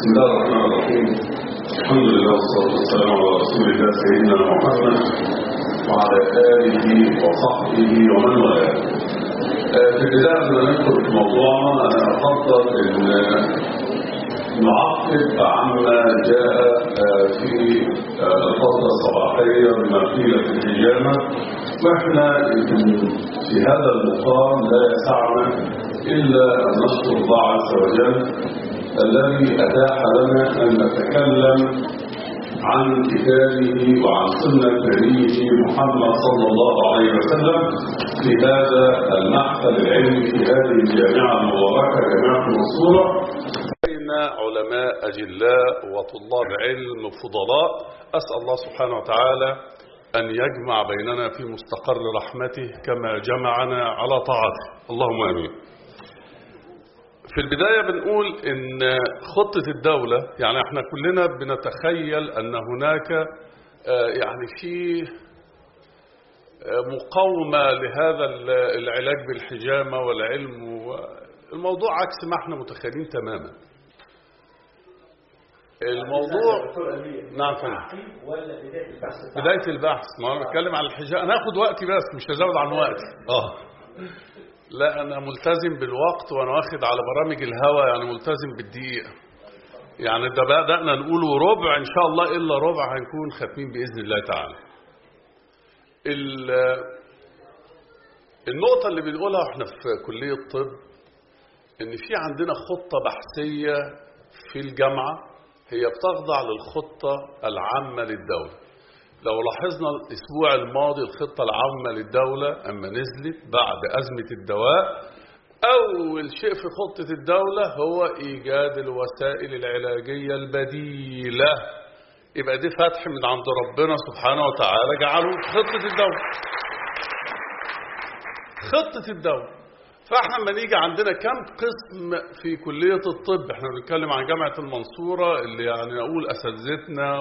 بسم الله الرحمن الرحيم. الحمد لله والصلاة والسلام على رسول الله سيدنا محمد وعلى آله وصحبه ومن والاه. في البداية قبل ما ندخل في موضوعنا أنا أفضل أن نعقب عما جاء في الفترة الصباحية بما قيل في الحجامة، وإحنا في هذا المقام لا يسعنا إلا أن نشكر الله عز وجل الذي أتاح لنا أن نتكلم عن كتابه وعن سنة نبيه محمد صلى الله عليه وسلم في هذا المحفل العلمي في هذه الجامعة المباركة جامعة المنصورة بين علماء أجلاء وطلاب علم فضلاء. أسأل الله سبحانه وتعالى أن يجمع بيننا في مستقر رحمته كما جمعنا على طاعته، اللهم آمين. في البداية بنقول إن خطة الدولة، يعني احنا كلنا بنتخيل أن هناك يعني في مقاومة لهذا العلاج بالحجامة والعلم، الموضوع عكس ما احنا متخيلين تماما. الموضوع نعم فندم، بداية البحث ما أنا بتكلم على الحجامة، أنا هاخد وقتي بس مش هزود عن وقتي. لا أنا ملتزم بالوقت، وأنا واخد على برامج الهوا يعني ملتزم بالدقيقة. يعني ده بدأنا نقوله ربع إن شاء الله، إلا ربع هنكون ختمين بإذن الله تعالى. النقطة اللي بنقولها احنا في كلية الطب إن في عندنا خطة بحثية في الجامعة هي بتخضع للخطة العامة للدولة. لو لاحظنا الأسبوع الماضي الخطة العامة للدولة أما نزلت بعد أزمة الدواء، أول شيء في خطة الدولة هو إيجاد الوسائل العلاجية البديلة. يبقى دي فتح من عند ربنا سبحانه وتعالى جعله في خطة الدولة. خطة الدولة. فاحنا لما نيجي عندنا كم قسم في كلية الطب، احنا بنتكلم عن جامعة المنصورة اللي يعني نقول أساتذتنا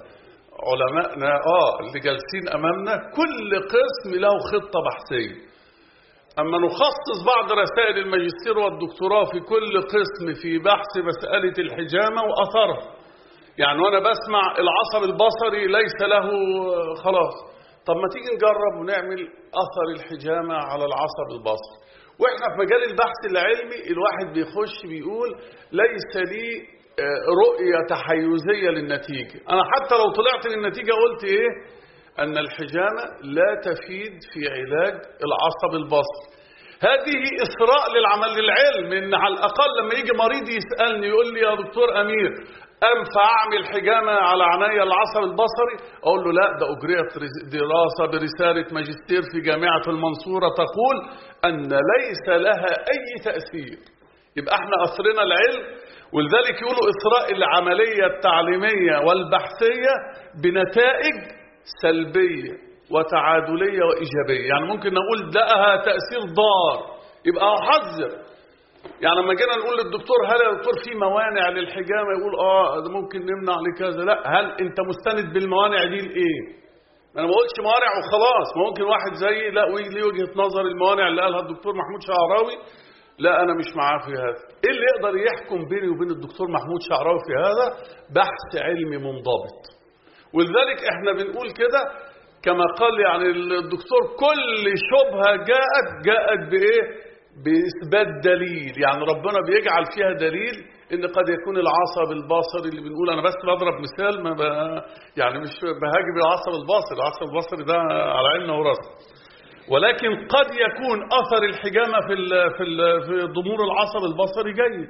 وعلمائنا اللي جالسين أمامنا، كل قسم له خطة بحثية. أما نخصص بعض رسائل الماجستير والدكتوراه في كل قسم في بحث مسألة الحجامة وأثرها. يعني وأنا بسمع العصب البصري ليس له خلاص، طب ما تيجي نجرب ونعمل أثر الحجامة على العصب البصري. وإحنا في مجال البحث العلمي الواحد بيخش بيقول ليس لي رؤية تحيزية للنتيجة. أنا حتى لو طلعت للنتيجة قلت إيه؟ أن الحجامة لا تفيد في علاج العصب البصري. هذه إثراء للعمل للعلم، إن على الأقل لما يجي مريض يسألني يقول لي يا دكتور أمير أنفع أعمل حجامة على عناية العصب البصري؟ أقول له لا، ده أجريت دراسة برسالة ماجستير في جامعة المنصورة تقول أن ليس لها أي تأثير. يبقى احنا أثرنا العلم، ولذلك يقولوا إثراء العملية التعليمية والبحثية بنتائج سلبية وتعادلية وإيجابية. يعني ممكن نقول لها تأثير ضار، يبقى أحذر. يعني لما جينا نقول للدكتور هل يا دكتور في موانع للحجامة، يقول ده ممكن نمنع لكذا. لا، هل أنت مستند بالموانع دي لإيه؟ أنا ما قلتش موانع وخلاص، ما ممكن واحد زيي لا ليه وجهة نظر الموانع اللي قالها الدكتور محمود شعراوي لا أنا مش معاه في هذا. إيه اللي يقدر يحكم بيني وبين الدكتور محمود شعراوي في هذا؟ بحث علمي منضبط. ولذلك إحنا بنقول كده كما قال يعني الدكتور كل شبهة جاءت بإيه؟ بإثبات دليل. يعني ربنا بيجعل فيها دليل إن قد يكون العصب البصري اللي بنقول، أنا بس بضرب مثال، ما يعني مش بهاجم العصب البصري ده على عيننا وراسنا، ولكن قد يكون أثر الحجامة في ضمور العصب البصري جيد.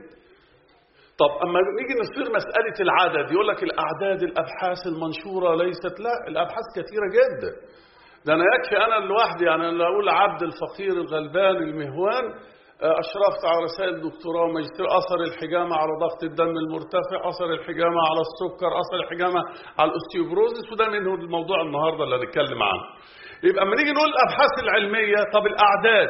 طب أما نيجي نصير مسألة العدد، يقول لك الأعداد الأبحاث المنشورة ليست، لا الأبحاث كثيرة جدا. ده أنا يكفي أنا لوحدي، يعني أنا أقول عبد الفقير الغلبان المهوان أشرفت على رسائل دكتوراه وماجستير أثر الحجامة على ضغط الدم المرتفع، أثر الحجامة على السكر، أثر الحجامة على الأوستيوبروزيس، وده منه الموضوع النهاردة اللي هنتكلم عنه. يبقى لما نيجي نقول الأبحاث العلمية، طب الأعداد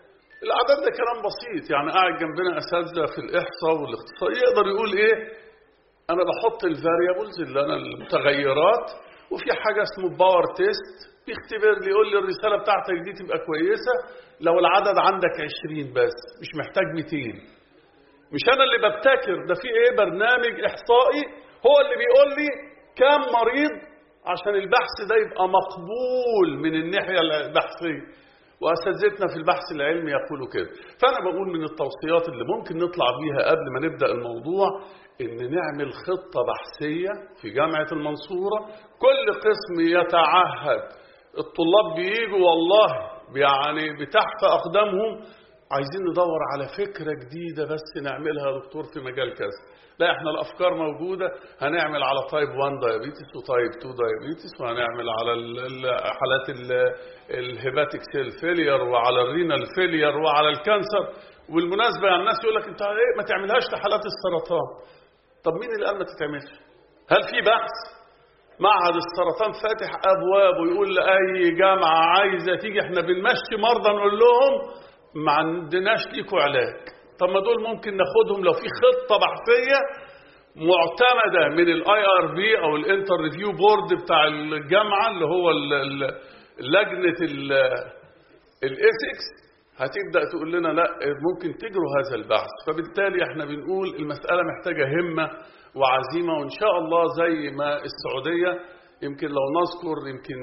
ده كلام بسيط. يعني قاعد جنبنا أساتذة في الإحصاء والاقتصاد يقدر يقول إيه؟ أنا بحط الفاريبلز اللي أنا المتغيرات، وفي حاجة اسمه باور تيست بيختبر لي يقول لي الرسالة بتاعتك دي تبقى كويسة لو العدد عندك 20 بس، مش محتاج 200. مش أنا اللي ببتكر، ده في إيه برنامج إحصائي هو اللي بيقول لي كام مريض عشان البحث ده يبقى مقبول من الناحية البحثية، وأساتذتنا في البحث العلمي يقولوا كده. فأنا بقول من التوصيات اللي ممكن نطلع بيها قبل ما نبدأ الموضوع إن نعمل خطة بحثية في جامعة المنصورة. كل قسم يتعهد، الطلاب بييجوا والله يعني بتحت أقدامهم عايزين ندور على فكرة جديدة بس نعملها يا دكتور في مجال كذا. لا، احنا الأفكار موجودة، هنعمل على تايب 1 دايابيتس وتايب 2 دايابيتس، وهنعمل على حالات الهيباتيك سيل فيلير وعلى الرينال فيلير وعلى الكانسر. والمناسبة يعني الناس يقول لك انت ايه ما تعملهاش لحالات السرطان. طب مين اللي قال ما تتعملش؟ هل في بحث؟ معهد السرطان فاتح أبواب ويقول لأي جامعة عايزة تيجي احنا بنمشي مرضى نقول لهم ما عندناش ليكوا علاج. طب ما دول ممكن ناخدهم لو في خطة بحثية معتمدة من الIRB أو الانتر ريفيو بورد بتاع الجامعة اللي هو لجنة الإيثكس، هتبدأ تقول لنا لا ممكن تجروا هذا البحث. فبالتالي احنا بنقول المسألة محتاجة همة وعزيمة، وإن شاء الله زي ما السعودية يمكن لو نذكر يمكن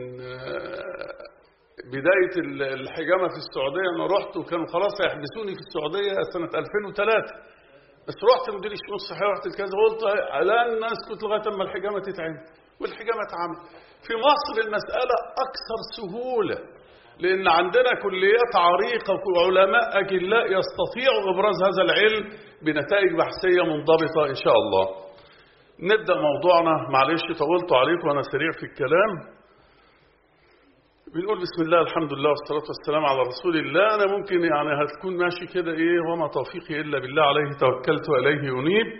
بداية الحجامة في السعودية أنا رحت وكانوا خلاص هيحبسوني في السعودية سنة 2003، بس رحت مدير الشؤون الصحية رحت الكذا قلت لن نسكت لغاية أما الحجامة تتعمل، والحجامة اتعمل. في مصر المسألة أكثر سهولة لأن عندنا كليات عريقة وعلماء أجلاء يستطيعوا إبراز هذا العلم بنتائج بحثية منضبطة إن شاء الله. نبدأ موضوعنا، معلش طولت عليكم وأنا سريع في الكلام. بنقول بسم الله الحمد لله والصلاة والسلام على رسول الله. أنا ممكن يعني هتكون ماشي كده إيه وما توفيقي إلا بالله عليه توكلت وإليه ينيب.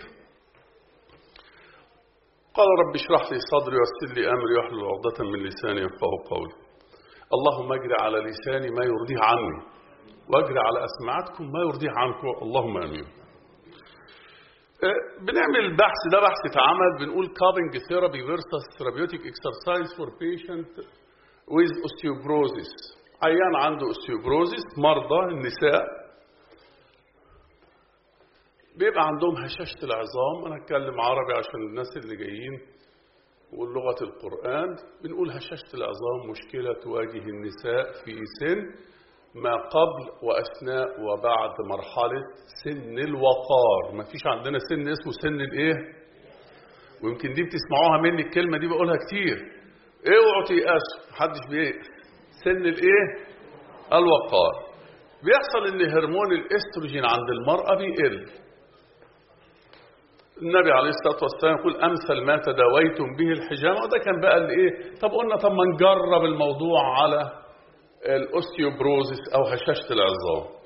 قال رب اشرح لي صدري ويسر لي أمري واحلل عقدة من لساني يفقهوا قولي. اللهم اجري على لساني ما يرضيه عني واجري على أسماعكم ما يرضيه عنكم، اللهم آمين. بنعمل بحث، ده بحث اتعمل بنقول كابنج ثيرابي فيرسس ثيرابيوتيك اكسرسايز فور بيشنت with osteoporosis. عيان عنده osteoporosis، مرضى النساء بيبقى عندهم هشاشة العظام. أنا أتكلم عربي عشان الناس اللي جايين واللغة القرآن. بنقول هشاشة العظام مشكلة تواجه النساء في سن ما قبل وأثناء وبعد مرحلة سن الوقار. ما فيش عندنا سن اسمه سن الإيه؟ ويمكن دي بتسمعوها مني الكلمة دي بقولها كتير، اوعوا تيأسوا محدش بيأس. سن الايه؟ الوقار. بيحصل ان هرمون الاستروجين عند المرأة بيقل. النبي عليه الصلاة والسلام يقول امثل ما تداويتم به الحجامة، وده كان بقى الايه؟ طب قلنا طب ما نجرب الموضوع على الاوستيوبروزيس او هشاشة العظام.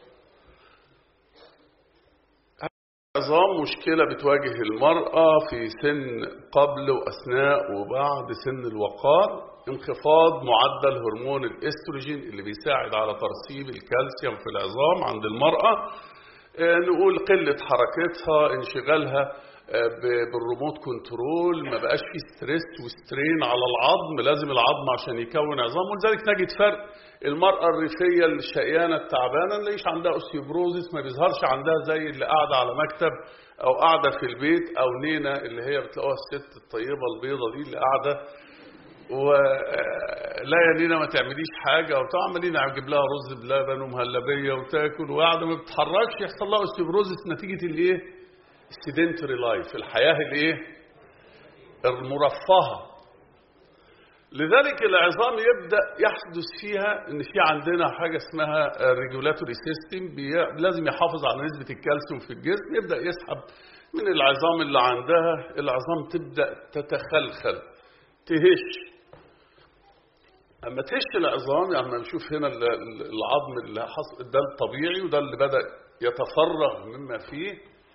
العظام مشكلة بتواجه المرأة في سن قبل وأثناء وبعد سن الوقار. انخفاض معدل هرمون الاستروجين اللي بيساعد على ترسيب الكالسيوم في العظام عند المرأة. نقول قلة حركتها، انشغالها بالريموت كنترول، ما بقاش في ستريس وسترين على العظم، لازم العظم عشان يكون عظام. ولذلك نجد فرق المرأة الريفية الشقيانة التعبانة اللي ليش عندها اوستيوبروزيس ما بيظهرش عندها زي اللي قاعدة على مكتب أو قاعدة في البيت، أو نينا اللي هي بتلاقوها الست الطيبة البيضة دي اللي قاعدة ولا يا نينا ما تعمليش حاجة وبتاع، عمالين اجيب لها رز بلبن ومهلبية وتاكل وقاعدة ما بتتحركش، يحصل لها اوستيوبروزيس نتيجة الايه؟ السيدنتري لايف، الحياة الايه؟ المرفهة. لذلك العظام يبدأ يحدث فيها ان في عندنا حاجة اسمها ريجولاتوري سيستم لازم يحافظ على نسبة الكالسيوم في الجسم، يبدأ يسحب من العظام اللي عندها، العظام تبدأ تتخلخل تهش. اما تهش العظام يعني ما نشوف هنا العظم اللي حصل ده الطبيعي وده اللي بدأ يتفرغ مما فيه،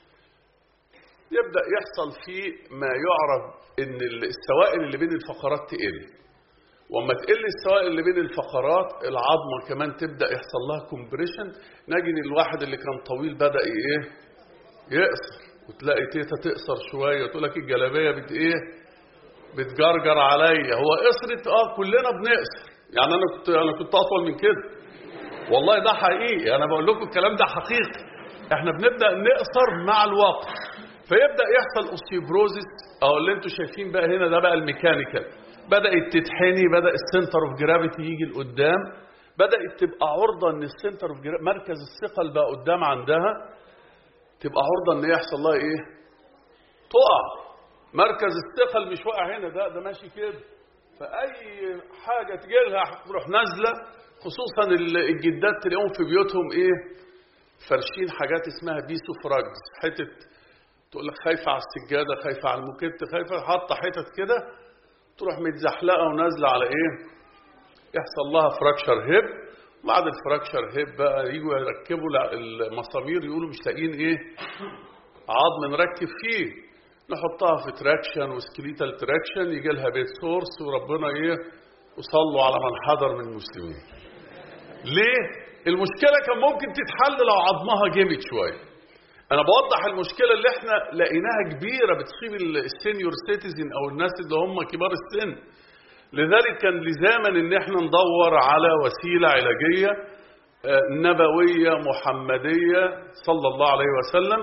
يبدأ يحصل فيه ما يعرف ان السوائل اللي بين الفقرات تقل، وما تقل السوائل اللي بين الفقرات العظمة كمان تبدأ يحصل لها كومبريشن. نجد الواحد اللي كان طويل بدأ ايه؟ يقصر، وتلاقي تيتا تقصر شوية وتقول لك الجلابية بتجرجر عليا. هو قصرت كلنا بنقصر، يعني انا كنت اطول من كده والله، ده حقيقي، انا بقول لكم الكلام ده حقيقي. احنا بنبدأ نقصر مع الوقت، فيبدأ يحصل اوستيوبروزيس، او اللي انتوا شايفين بقى هنا ده بقى الميكانيكال، بدأت تتحني، بدأ السنتر اوف جرافيتي يجي لقدام، بدأت تبقى عرضة ان السنتر اوف جرافيتي مركز الثقل بقى قدام عندها، تبقى عرضة ان يحصل لها ايه؟ تقع. مركز الثقل مش واقع هنا، ده ماشي كده، فأي حاجة تجيلها تروح نازلة. خصوصا الجدات تلاقيهم في بيوتهم ايه؟ فرشين حاجات اسمها بيسوفراجز، حتة تقول لك خايفة على السجادة، خايفة على الموكيت، خايفة، حاطة حتت كده تروح متزحلقة ونازلة على ايه؟ يحصل لها فراكشر هيب. بعد الفراكشر هيب بقى يجوا يركبوا المسامير، يقولوا مش لاقيين ايه؟ عظم نركب فيه، نحطها في تراكشن وسكليتال تراكشن، يجي لها بيت سورس، وربنا ايه؟ وصلوا على من حضر من المسلمين. ليه؟ المشكلة كان ممكن تتحل لو عظمها جامد شوية. انا بوضح المشكلة اللي احنا لقيناها كبيرة بتصيب السينيور سيتيزن او الناس اللي هم كبار السن. لذلك كان لزاما ان احنا ندور على وسيلة علاجية نبوية محمدية صلى الله عليه وسلم.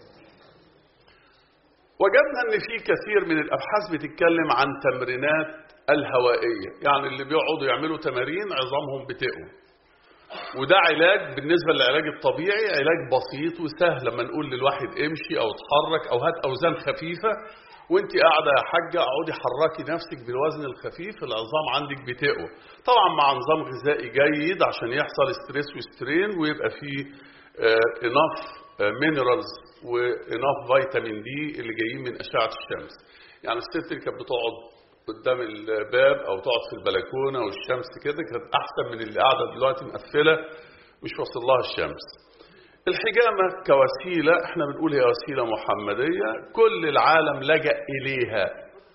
وجدنا ان في كثير من الابحاث بتتكلم عن تمرينات الهوائية، يعني اللي بيقعدوا يعملوا تمارين عظامهم بتقوى، وده علاج بالنسبة للعلاج الطبيعي، علاج بسيط وسهل. لما نقول للواحد امشي او اتحرك او هات اوزان خفيفة، وانت قاعدة يا حاجة اقعدي حركي نفسك بالوزن الخفيف، العظام عندك بتقوى. طبعا مع نظام غذائي جيد عشان يحصل ستريس وسترين، ويبقى فيه enough minerals وenough فيتامين دي اللي جايين من اشعة الشمس. يعني الست اللي كانت بتقعد قدام الباب او تقعد في البلكونه والشمس كده كانت احسن من اللي قاعده دلوقتي مقفله مش واصل لها الشمس. الحجامه كوسيله احنا بنقول هي وسيله محمديه، كل العالم لجأ اليها.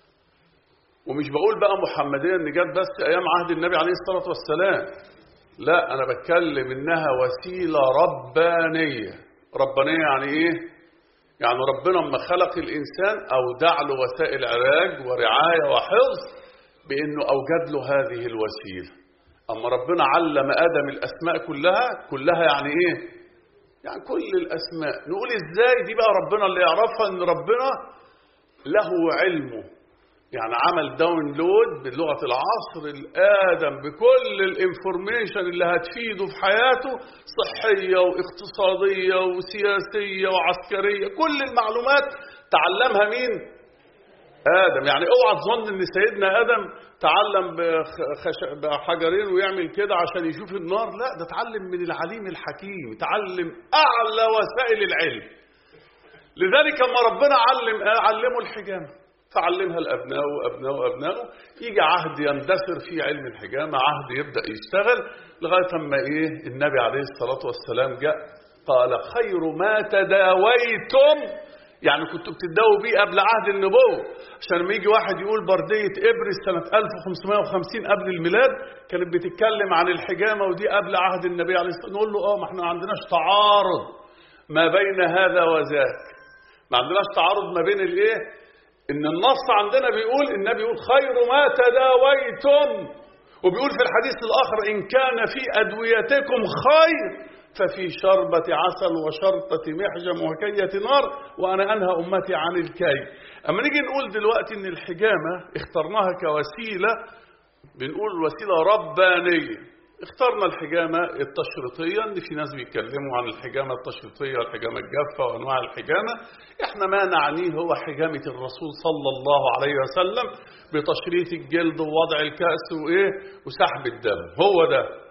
ومش بقول بقى محمديه ان جت بس ايام عهد النبي عليه الصلاه والسلام، لا، انا بتكلم انها وسيله ربانيه. ربانيه يعني ايه؟ يعني ربنا لما خلق الإنسان أودع له وسائل علاج ورعاية وحفظ بأنه أوجد له هذه الوسيلة. أما ربنا علم آدم الأسماء كلها يعني إيه؟ يعني كل الأسماء. نقول إزاي دي بقى ربنا اللي يعرفها؟ إن ربنا له علمه، يعني عمل داونلود بلغة العصر الآدم بكل الانفورميشن اللي هتفيده في حياته، صحية واقتصادية وسياسية وعسكرية، كل المعلومات تعلمها مين؟ آدم. يعني اوعى تظن ان سيدنا آدم تعلم بحجرين ويعمل كده عشان يشوف النار، لا، ده تعلم من العليم الحكيم، تعلم أعلى وسائل العلم. لذلك لما ربنا علمه الحجامة، فعلمها الأبناء وأبناء، يجي عهد يندثر في علم الحجامة، عهد يبدأ يشتغل لغاية ما إيه؟ النبي عليه الصلاة والسلام جاء قال خير ما تداويتم، يعني كنتوا بتداووا بيه قبل عهد النبوة. عشان لما يجي واحد يقول بردية إبرس سنة 1550 قبل الميلاد كانت بتتكلم عن الحجامة ودي قبل عهد النبي عليه الصلاة والسلام، نقول له ما احنا ما عندناش تعارض ما بين هذا وذاك، ما عندناش تعارض ما بين الايه؟ ان النص عندنا بيقول، النبي يقول خير ما تداويتم، وبيقول في الحديث الاخر ان كان في ادويتكم خير ففي شربة عسل وشرطة محجم وكية نار وانا انهى امتي عن الكي. اما نيجي نقول دلوقتي ان الحجامة اخترناها كوسيلة، بنقول وسيلة ربانية. اخترنا الحجامة التشريطية، ان في ناس بيتكلموا عن الحجامة التشريطية والحجامة الجافة وانواع الحجامة. احنا ما نعنيه هو حجامة الرسول صلى الله عليه وسلم بتشريط الجلد ووضع الكأس وايه وسحب الدم، هو ده.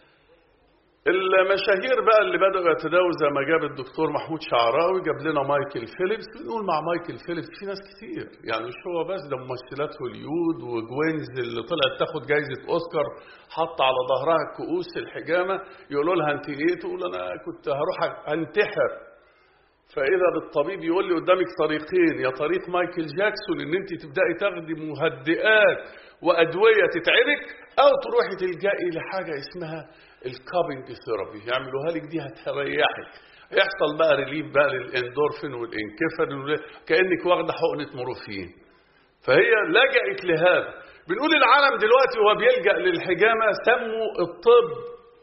المشاهير بقى اللي بدأوا يتداولوا زي ما جاب الدكتور محمود شعراوي، جاب لنا مايكل فيليبس. بنقول مع مايكل فيليبس في ناس كتير، يعني مش هو بس، ده ممثلات هوليود وجوينز اللي طلعت تاخد جايزة اوسكار حط على ظهرها كؤوس الحجامة، يقولوا لها انت ايه؟ تقول انا كنت هروح انتحر. فاذا بالطبيب يقول لي قدامك طريقين، يا طريق مايكل جاكسون ان انت تبداي تاخدي مهدئات وادويه تتعبك، او تروحي تلجئي لحاجه اسمها الكابينج ثيرابي، يعملوها لك دي هتريحك، يحصل بقى ريليف بقى للاندورفين والانكفالين كانك واخده حقنه مورفين. فهي لجأت لهذا. بنقول العالم دلوقتي وهو بيلجأ للحجامه سموا الطب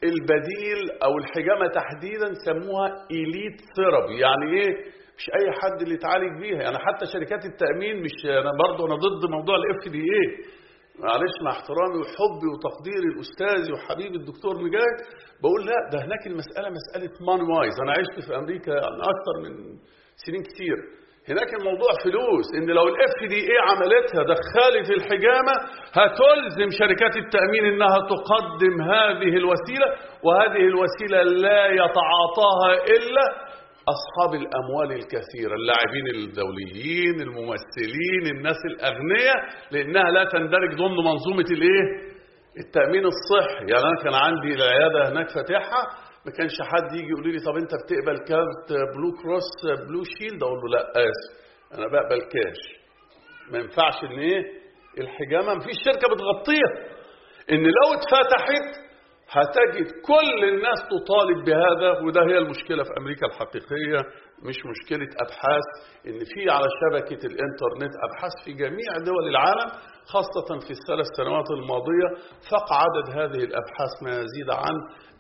البديل أو الحجامة تحديدا سموها إليت ثيرابي. يعني إيه؟ مش أي حد اللي يتعالج بيها، يعني حتى شركات التأمين مش، أنا ضد موضوع الFDA، معلش مع احترامي وحبي وتقديري الأستاذي وحبيبي الدكتور مجاهد، بقول لا، ده هناك المسألة مسألة ماني وايز. أنا عشت في أمريكا أكثر من سنين كتير، هناك الموضوع فلوس. إن لو الFDA عملتها دخلت الحجامة هتلزم شركات التأمين إنها تقدم هذه الوسيلة، وهذه الوسيلة لا يتعاطاها إلا أصحاب الأموال الكثيرة، اللاعبين الدوليين، الممثلين، الناس الأغنياء، لأنها لا تندرج ضمن منظومة التأمين الصحي. يعني أنا كان عندي العيادة هناك فاتحها، ما كانش حد يجي يقول لي طب أنت بتقبل كارت بلو كروس بلو شيلد؟ أقول له لا آسف، أنا بقبل كاش. ما ينفعش إن الحجامة مفيش شركة بتغطيها، إن لو اتفتحت هتجد كل الناس تطالب بهذا. وده هي المشكلة في أمريكا الحقيقية، مش مشكلة أبحاث. إن في على شبكة الإنترنت أبحاث في جميع دول العالم، خاصة في الثلاث سنوات الماضية فاق عدد هذه الأبحاث ما يزيد عن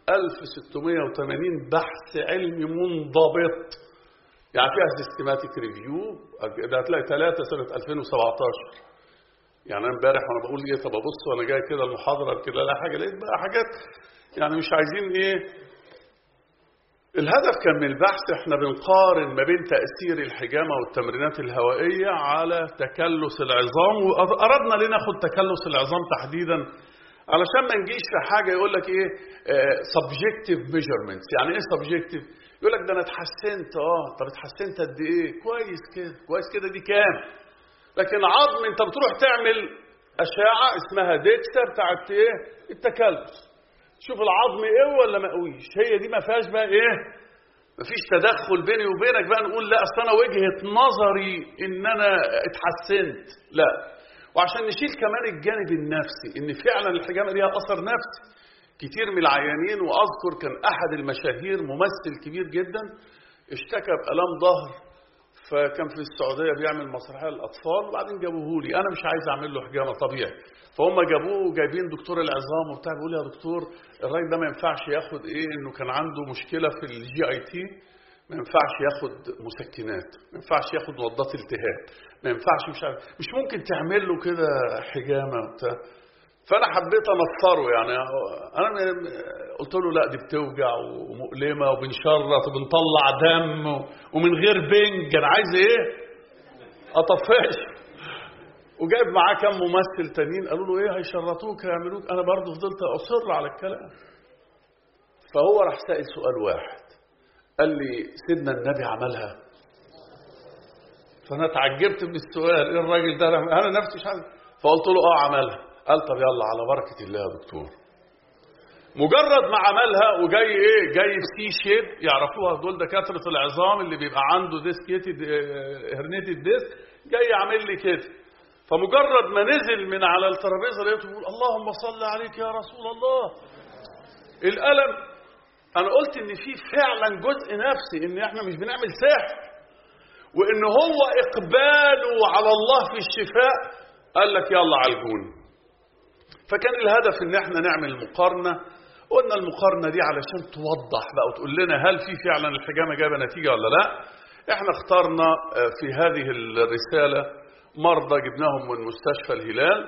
1680 بحث علمي منضبط، يعني فيها سيستماتيك ريفيو. ده هتلاقي 3 سنة 2017. يعني انا امبارح وانا بقول ايه، طب ابص وانا جاي كده المحاضره كده لا حاجه، لقيت بقى حاجات يعني مش عايزين ايه. الهدف كان من البحث احنا بنقارن ما بين تاثير الحجامه والتمرينات الهوائيه على تكلس العظام، واردنا ليه ناخد تكلس العظام تحديدا علشان ما نجيش في حاجه يقول لك ايه سبجكتيف ميجرمنتس. يعني ايه سبجكتيف؟ يقول لك ده انا اتحسنت. طب اتحسنت قد ايه؟ كويس كده، كويس كده، دي كام؟ لكن عظم انت بتروح تعمل اشعه اسمها ديكسا بتاعت ايه التكلس، شوف العظم ايه ولا ما قويش. هي دي ما فيهاش بقى ايه، ما فيش تدخل بيني وبينك بقى نقول لا اصل انا وجهه نظري ان انا اتحسنت، لا. وعشان نشيل كمان الجانب النفسي، ان فعلا الحجامه ليها اثر نفسي. كتير من العيانين، واذكر كان احد المشاهير ممثل كبير جدا اشتكى بآلام ظهر، فكان في السعودية بيعمل مسرحية للأطفال، وبعدين جابوه لي. أنا مش عايز أعمل له حجامة طبيعي، فهم جابوه جايبين دكتور العظام وبتاع، بيقول لي يا دكتور الراجل ده ما ينفعش ياخد إيه، إنه كان عنده مشكلة في الGIT، ما ينفعش ياخد مسكنات، ما ينفعش ياخد مضادات التهاب، ما ينفعش مش عارف، مش ممكن تعمل له كده حجامة وبتاع. فأنا حبيت أنصره، يعني أنا قلت له لا دي بتوجع ومؤلمة وبنشرط وبنطلع دم ومن غير بنج، أنا عايز إيه؟ أطفش. وجايب معاه كم ممثل تانيين قالوا له إيه هيشرطوك هيعملوك، أنا برضه فضلت أصر على الكلام. فهو راح سأل سؤال واحد، قال لي سيدنا النبي عملها؟ فأنا اتعجبت من السؤال، إيه الراجل ده؟ أنا نفسي مش عارف. فقلت له عملها. قال طب يلا على بركة الله يا دكتور. مجرد ما عملها وجاي ايه، جاي في شيب، يعرفوها دول دكاترة العظام اللي بيبقى عنده ديسكيتد هرنيتد ديسك، جاي يعمل لي كده. فمجرد ما نزل من على الترابيزه لقيته بيقول اللهم صل عليك يا رسول الله. الألم، انا قلت ان في فعلا جزء نفسي، ان احنا مش بنعمل سحر، وان هو اقباله على الله في الشفاء. قال لك يلا عالجوني. فكان الهدف ان احنا نعمل مقارنة. قلنا المقارنة دي علشان توضح بقى وتقول لنا هل في فعلا الحجامة جابة نتيجة ولا لا. احنا اخترنا في هذه الرسالة مرضى جبناهم من مستشفى الهلال،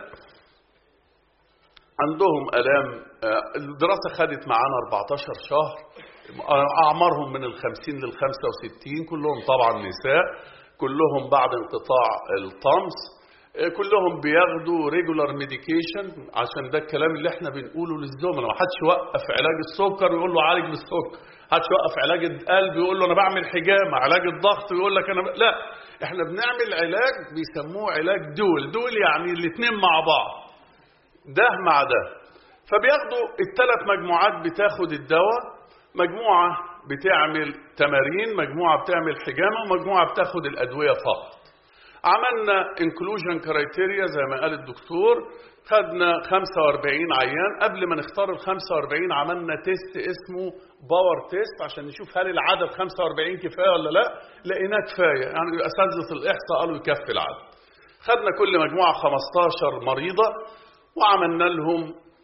عندهم آلام. الدراسة خدت معانا 14 شهر، أعمارهم من 50 لل 65، كلهم طبعا نساء، كلهم بعد انقطاع الطمس، كلهم بياخدوا ريجولار ميديكيشن. عشان ده الكلام اللي احنا بنقوله للزملاء، ما حدش يوقف علاج السكر ويقول له عالج بالسكر، ما حدش يوقف علاج القلب ويقول له انا بعمل حجامه، علاج الضغط ويقول لك انا لا، احنا بنعمل علاج بيسموه علاج دول يعني الاثنين مع بعض، ده مع ده. فبياخدوا الثلاث مجموعات، بتاخد الدواء، مجموعه بتعمل تمارين، مجموعه بتعمل حجامه، ومجموعه بتاخد الادويه فقط. عملنا inclusion criteria زي ما قال الدكتور، خدنا 45 عيان. قبل ما نختار ال 45 عملنا تيست اسمه باور تيست عشان نشوف هل العدد 45 كفايه ولا لا. لقيناه كفايه، يعني اساتذه الاحصاء قالوا يكفي العدد. خدنا كل مجموعه 15 مريضه وعملنا لهم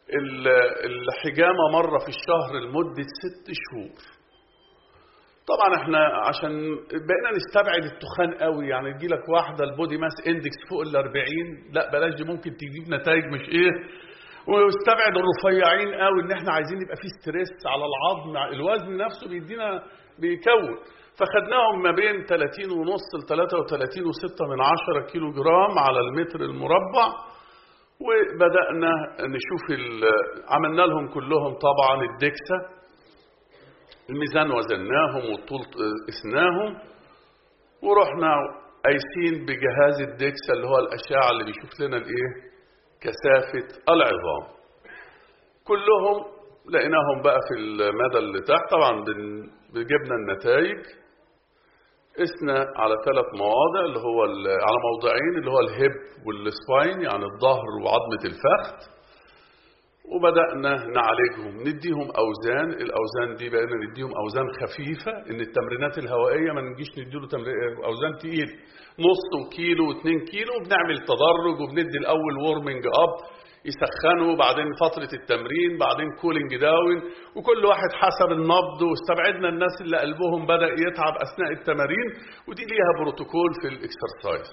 الحجامة مرة في الشهر لمدة 6 شهور. طبعا احنا عشان بقينا نستبعد التخان قوي، يعني تجي لك واحدة البودي ماس اندكس فوق ال40، لا بلاش دي، ممكن تجيب نتائج مش ايه. واستبعد الرفيعين قوي، ان احنا عايزين يبقى فيه ستريس على العظم، الوزن نفسه بيكون. فخدناهم ما بين 30.5 ل 33.6 كيلو جرام على المتر المربع، وبدأنا نشوف عملنا لهم كلهم طبعا الدكسة، الميزان وزناهم والطول قسناهم، ورحنا قايسين بجهاز الدكسة اللي هو الأشعة اللي بيشوف لنا كثافة العظام. كلهم لقيناهم بقى في المدى اللي تحت. طبعا جبنا النتائج، قسنا على 3 مواضع، اللي هو على موضعين، اللي هو الهيب والسباين، يعني الظهر وعظمة الفخذ، وبدأنا نعالجهم، نديهم أوزان. الأوزان دي بقينا نديهم أوزان خفيفة، إن التمرينات الهوائية ما نجيش نديله أوزان تقيل، نص وكيلو و2 كيلو. بنعمل تدرج، وبندي الأول وورمنج أب يسخنوا، بعدين فترة التمرين، بعدين كولينج داون، وكل واحد حسب النبض. واستبعدنا الناس اللي قلبهم بدأ يتعب أثناء التمارين، ودي ليها بروتوكول في الإكسرسايز.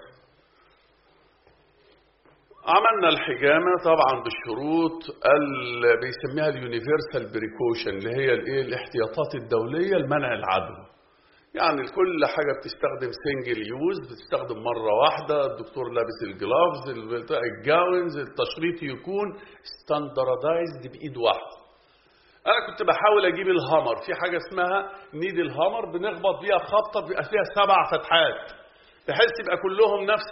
عملنا الحجامة طبعا بالشروط اللي بيسميها اليونيفرسال بريكوشن، اللي هي الاحتياطات الدولية لمنع العدوى. يعني كل حاجة بتستخدم سنجل يوز، بتستخدم مرة واحدة، الدكتور لابس الجلافز، الجاونز، التشريط يكون ستاندردايزد بإيد واحدة. أنا كنت بحاول أجيب الهامر، في حاجة اسمها نيد الهامر، بنخبط بيها خبطة بيبقى فيها 7 فتحات، بحيث يبقى كلهم نفس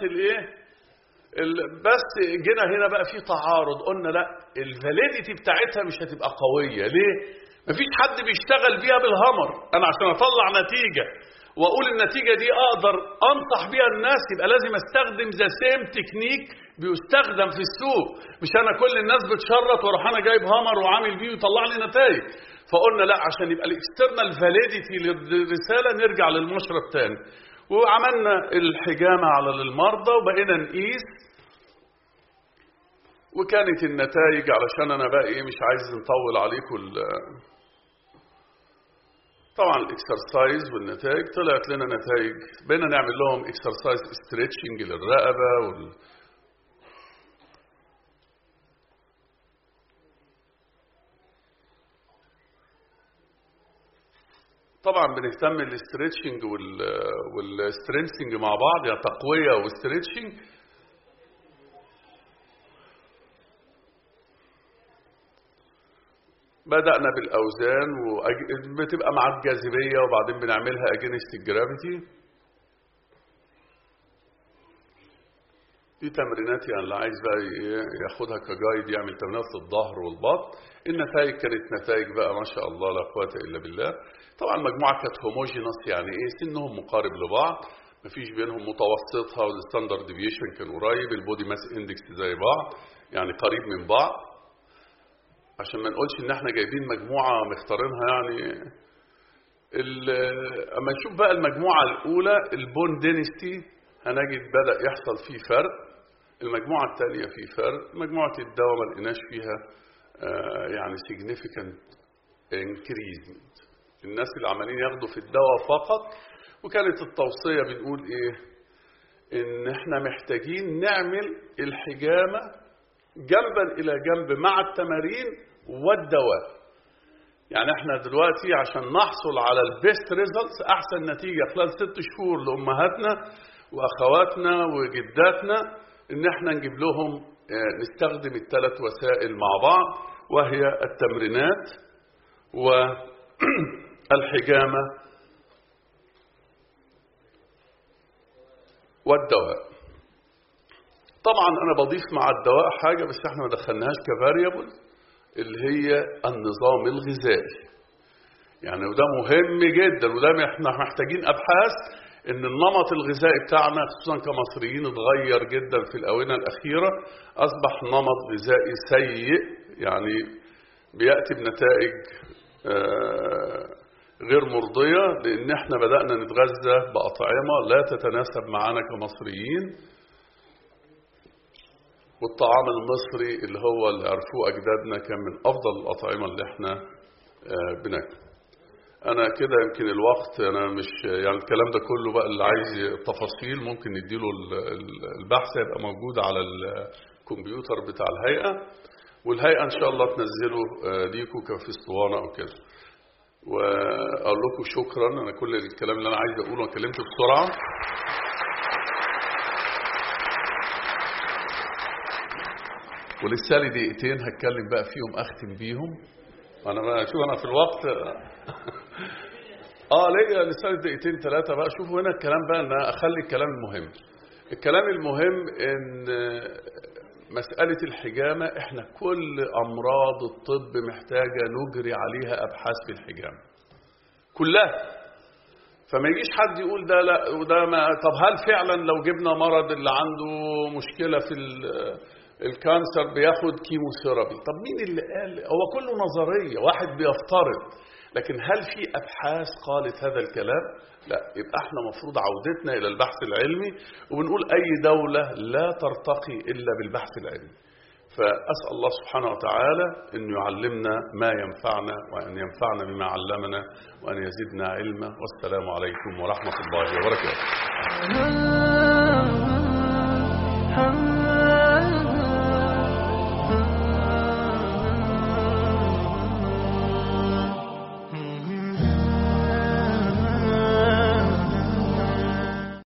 بس جينا هنا بقى في تعارض، قلنا لا، الفاليديتي بتاعتها مش هتبقى قوية. ليه؟ مفيش حد بيشتغل بيها بالهامر. انا عشان اطلع نتيجة واقول النتيجة دي اقدر انصح بيها الناس، يبقى لازم استخدم ذا سيم تكنيك بيستخدم في السوق. مش انا كل الناس بتشرط واروح انا جايب هامر وعامل بيه ويطلع لي نتائج. فقلنا لا، عشان يبقى الاكسترنال فاليديتي للرسالة نرجع للمشرط تاني، وعملنا الحجامة على المرضى وبقينا نقيس. وكانت النتائج، علشان انا بقى مش عايز نطول عليكم طبعا الاكسرسايز والنتائج، طلعت لنا نتائج. بقينا نعمل لهم اكسرسايز ستريتشنج للرقبة طبعا بنهتم الاستريتشنج والسترينسنج مع بعض، يعني تقوية وستريتشنج. بدأنا بالأوزان، وبتبقى مع الجاذبية، وبعدين بنعملها اجينست الجرافيتي. دي تمرينات، يعني اللي عايز بقى ياخدها كجايد يعمل تمرينات للظهر والبطن. النتائج كانت نتائج بقى ما شاء الله لا قوة إلا بالله. طبعا المجموعة كانت هوموجينس، يعني سنهم مقارب لبعض، مفيش بينهم متوسطها، والستاندرد ديفيشن كان قريب، البودي ماس اندكس زي بعض، يعني قريب من بعض، عشان ما نقولش ان احنا جايبين مجموعة مختارينها. يعني اما نشوف بقى المجموعة الاولى البون دينستي، هنجد بدأ يحصل فيه فرق. المجموعة الثانية فيه فرق. مجموعة الدواء ما لقيناش فيها يعني significant increasement. الناس اللي عمالين ياخدوا في الدواء فقط. وكانت التوصية بنقول ان احنا محتاجين نعمل الحجامة جنبا الى جنب مع التمارين والدواء. يعني احنا دلوقتي عشان نحصل على البيست ريزلتس، احسن نتيجة خلال 6 شهور لامهاتنا واخواتنا وجداتنا، ان احنا نجيب لهم نستخدم ال3 وسائل مع بعض، وهي التمرينات والحجامة والدواء. طبعا انا بضيف مع الدواء حاجة بس احنا ما دخلناهاش كفاريبل، اللي هي النظام الغذائي. يعني وده مهم جدا، وده احنا محتاجين ابحاث، ان النمط الغذائي بتاعنا خصوصا كمصريين اتغير جدا في الاونة الاخيرة. اصبح نمط غذائي سيء، يعني بيأتي بنتائج غير مرضية، لان احنا بدأنا نتغذى بأطعمة لا تتناسب معنا كمصريين. والطعام المصري اللي هو اللي عرفوه أجدادنا كان من أفضل الأطعمة اللي احنا بناكل. أنا كده يمكن الوقت أنا مش يعني الكلام ده كله بقى اللي عايز تفاصيل ممكن نديله البحث هيبقى موجود على الكمبيوتر بتاع الهيئة، والهيئة إن شاء الله تنزله ليكوا كفي اسطوانة أو كده. وأقول لكم شكرا، أنا كل الكلام اللي أنا عايز أقوله كلمته بسرعة. ولسه لي دقيقتين هتكلم بقى فيهم أختم بيهم. أنا بقى شوف أنا في الوقت ليا لسه لي دقيقتين 3 بقى. شوفوا هنا الكلام بقى، أن أخلي الكلام المهم. الكلام المهم إن مسألة الحجامة احنا كل أمراض الطب محتاجة نجري عليها أبحاث في الحجامة كلها. فما يجيش حد يقول ده لا وده ما. طب هل فعلا لو جبنا مرض اللي عنده مشكلة في الكانسر بياخد كيموثيرابي؟ طب مين اللي قال؟ هو كله نظرية، واحد بيفترض، لكن هل في أبحاث قالت هذا الكلام؟ لا. يبقى احنا مفروض عودتنا إلى البحث العلمي، وبنقول أي دولة لا ترتقي إلا بالبحث العلمي. فأسأل الله سبحانه وتعالى أن يعلمنا ما ينفعنا، وأن ينفعنا بما علمنا، وأن يزدنا علما. والسلام عليكم ورحمة الله وبركاته.